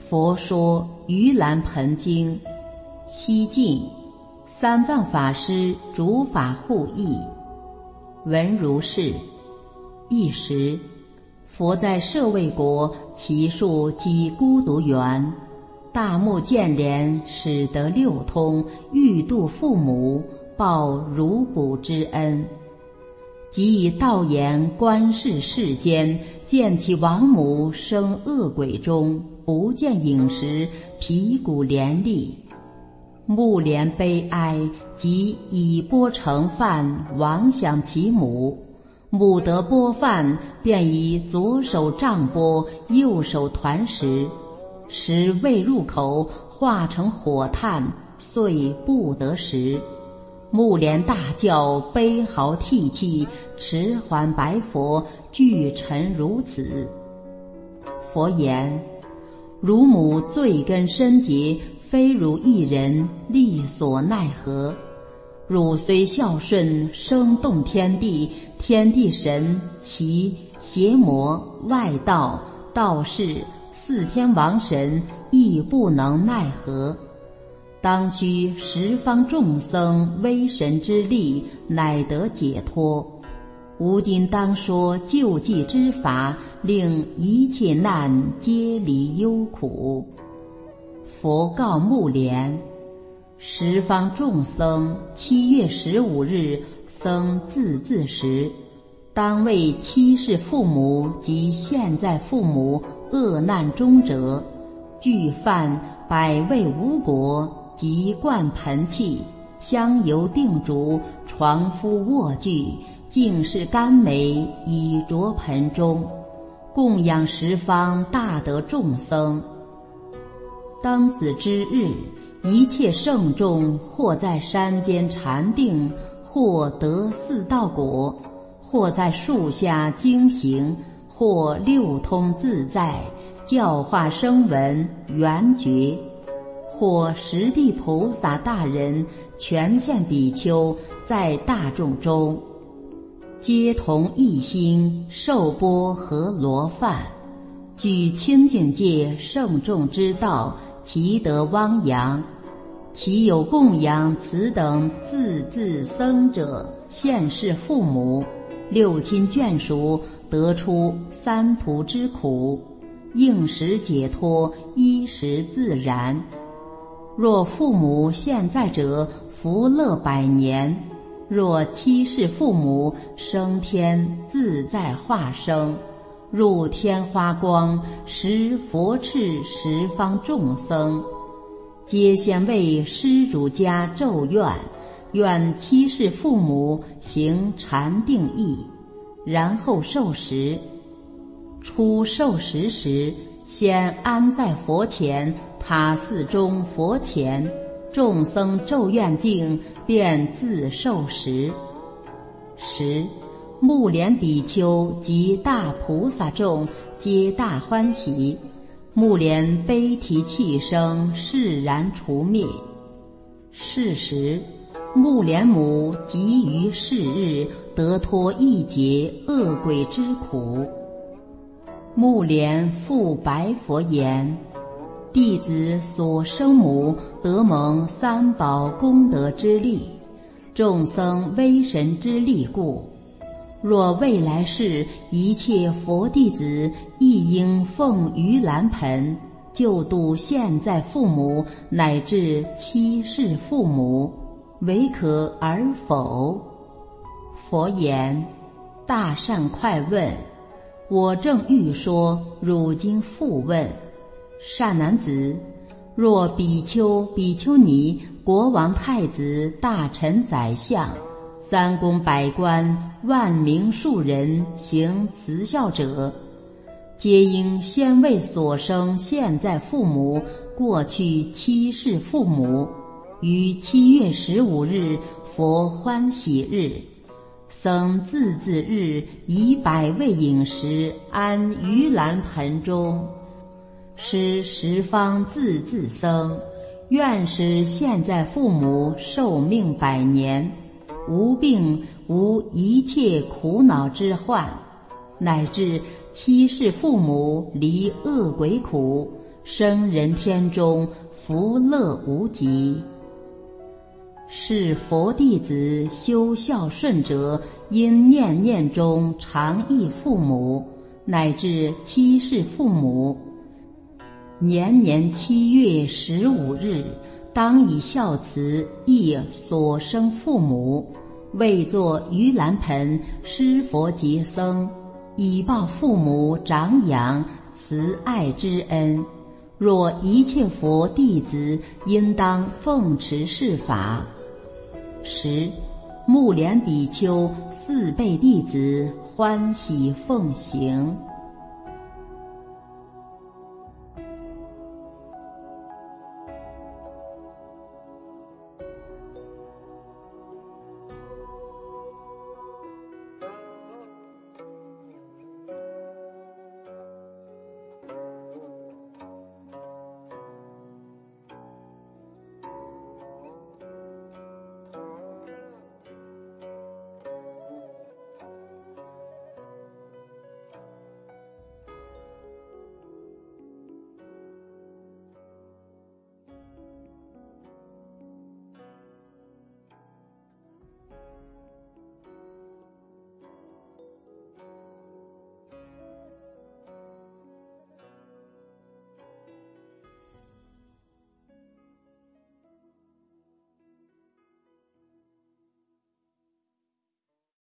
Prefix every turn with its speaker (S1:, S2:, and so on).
S1: 佛说《盂兰盆经》，西晋三藏法师主法护译，文如是：一时，佛在舍卫国祇树积孤独园，大目犍连始得六通，欲度父母，报如哺之恩。即以道言观视世间，见其亡母生恶鬼中，不见饮食，皮骨连立。目连悲哀，即以钵盛饭，亡享其母。母得钵饭，便以左手杖钵，右手团食，食未入口，化成火炭，遂不得食。目连大叫，悲嚎涕泣，迟缓白佛，具陈如此。佛言：汝母罪根深结，非汝一人力所奈何。汝虽孝顺，生动天地，天地神、其邪魔、外道、道士、四天王神，亦不能奈何。当须十方众僧威神之力，乃得解脱。吾今当说救济之法，令一切难皆离忧苦。佛告目连：十方众僧7月15日僧自食，当为七世父母及现在父母恶难中者，具饭100味无果，及灌盆器，香油定烛，床敷卧具，净是甘美，以着盆中，供养十方大德众僧。当子之日，一切圣众，或在山间禅定，或得四道果，或在树下经行，或六通自在，教化声闻缘觉，或十地菩萨大人、全现比丘，在大众中，皆同一心，受钵和罗饭，举清净戒圣众之道，其得汪洋。其有供养此等自僧者，现世父母、六亲眷属，得出三途之苦，应时解脱，衣食自然。若父母现在者，福乐100年；若七世父母，升天自在化生，入天花光，食佛翅十方众僧，皆先为施主家咒愿，愿七世父母行禅定意，然后受食。初受食时，先安在佛前，塔寺中佛前，众僧咒愿净，便自受食。时，目连比丘及大菩萨众皆大欢喜，目连悲啼泣声释然除灭。是时，目连母即于是日得脱一劫恶鬼之苦。目连复白佛言：弟子所生母得蒙三宝功德之力，众僧威神之力故，若未来世一切佛弟子亦应奉盂兰盆，救度现在父母乃至七世父母，唯可而否？佛言：大善快问，我正欲说，汝今复问。善男子，若比丘、比丘尼、国王、太子、大臣、宰相、三公百官、万民庶人行慈孝者，皆应先为所生现在父母、过去七世父母，于7月15日佛欢喜日，僧自日以100味饮食安盂兰盆中，施十方自僧，愿使现在父母寿命100年，无病无一切苦恼之患，乃至七世父母离恶鬼苦， 生人天中福乐无极。是佛弟子修孝顺者，因念念中常忆父母，乃至七世父母，年年7月15日，当以孝慈忆所生父母，为作盂兰盆施佛及僧，以报父母长养慈爱之恩。若一切佛弟子应当奉持是法。10. 目连比丘4辈弟子欢喜奉行。